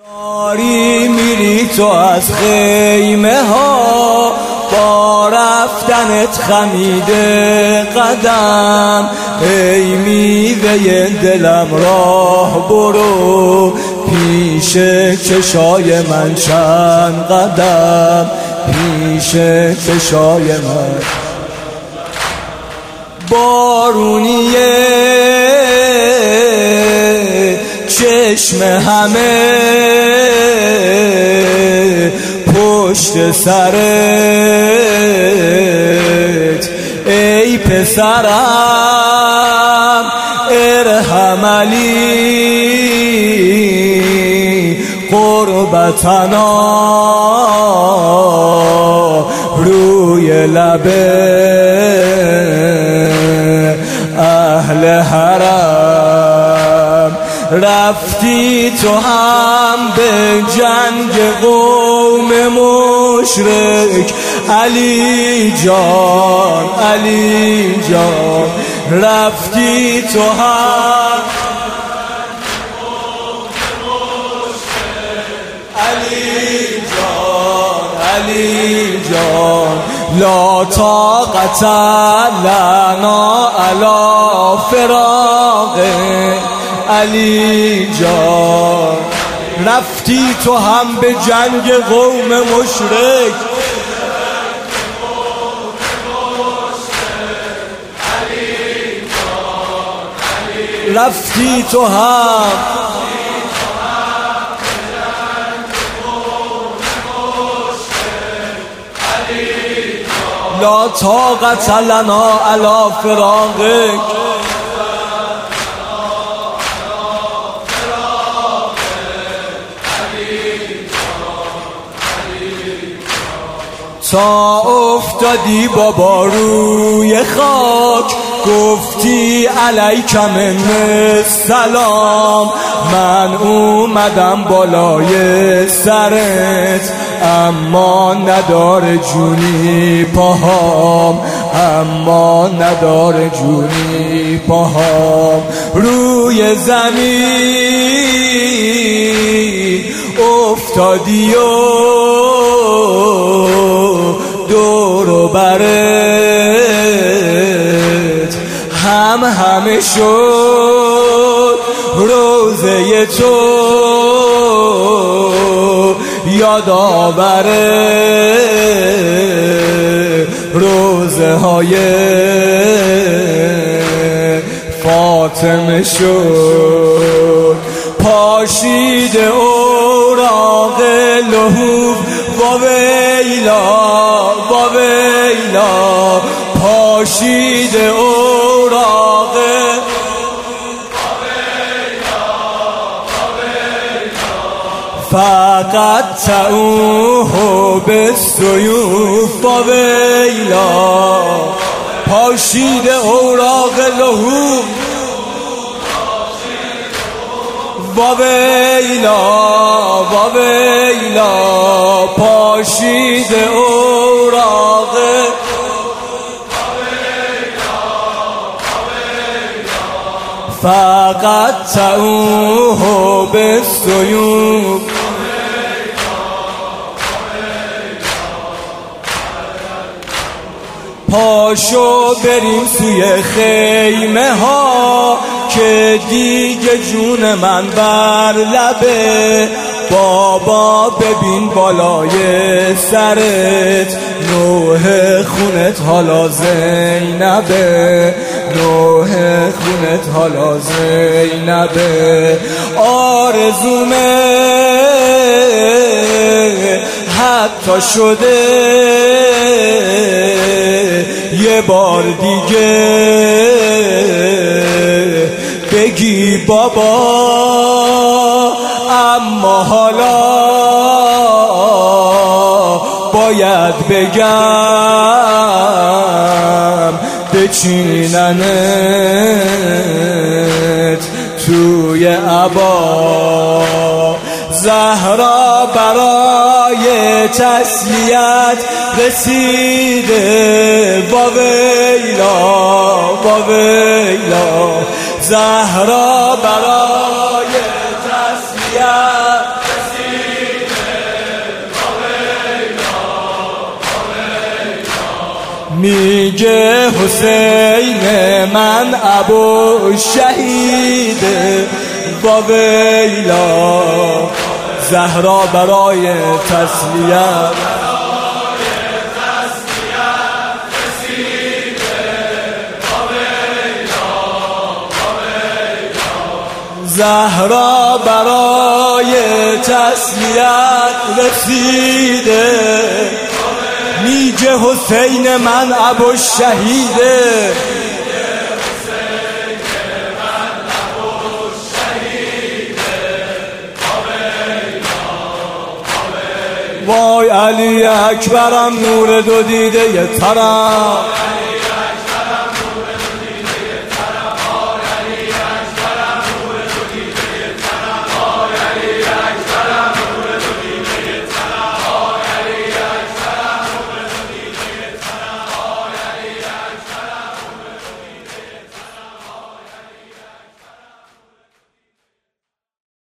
داری میری تو از خیمه ها، با رفتنت خمیده قدم. ای میوه دلم راه برو، پیش چشای من چند قدم، پیش چشای من. بارونیه چشم همه پشت سرت، ای پسرم ارحم علی قربتنا، روی لب اهل حرم. رفتی تو هم به جنگ قوم مشرک، علی جان علی جان. رفتی تو هم علی جان علی جان. لا طاقت لنا علی فراق علی جان. رفتی تو هم به جنگ قوم مشرک، رفتی تو هم لا طاقت لنا علی فراقک. تا افتادی بابا روی خاک، گفتی علیک من السلام. من اومدم بالای سرت، اما نداره جونی پاهام، اما نداره جونی پاهام. روی زمین افتادی و دور و برت همه شد روزه تو یادآوره روزه های فاطمه شد. پاشید اوراق لهوب و ویلا، پاشید اوراق فقط تعوه بالسیوف و ویلا. پاشید اوراق لهوب و ویلا، پاشید اوراق فقط تعوه بالسیوف. پاشو بریم سوی خیمه ها، که دیگه جون من بر لبه. بابا ببین بالای سرت، نوح خونت حالا زینبه، نوح خونت حالا زینبه. آرزومه حتی شده یه بار دیگه بگی بابا، اما حالا باید بگم بچیننت توی عبا. زهرا برای تسلیت رسیده با ویلا. زهرا برای تسلیت رسیده میگه حسین من ابو شهید با ویلا زهرا برای تسلیت زهرا برای تسلیت رسیده میگه حسین من ابو شهیده وای علی اکبرم نور دو دیده یه طرف